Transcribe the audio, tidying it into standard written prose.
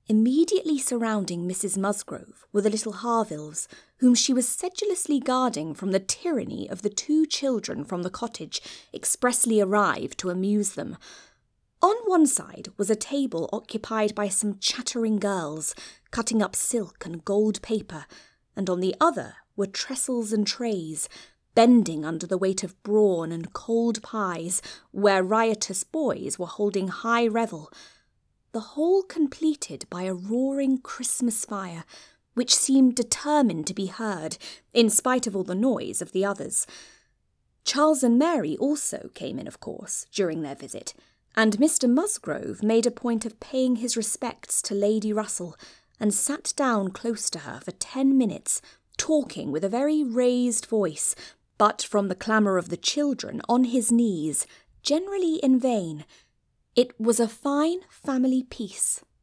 Immediately surrounding Mrs. Musgrove were the little Harvilles, whom she was sedulously guarding from the tyranny of the 2 children from the cottage expressly arrived to amuse them. On one side was a table occupied by some chattering girls, cutting up silk and gold paper, and on the other were trestles and trays, bending under the weight of brawn and cold pies, where riotous boys were holding high revel, the whole completed by a roaring Christmas fire, which seemed determined to be heard, in spite of all the noise of the others. Charles and Mary also came in, of course, during their visit, and Mr. Musgrove made a point of paying his respects to Lady Russell, and sat down close to her for 10 minutes, talking with a very raised voice, but from the clamour of the children on his knees, generally in vain. It was a fine family peace.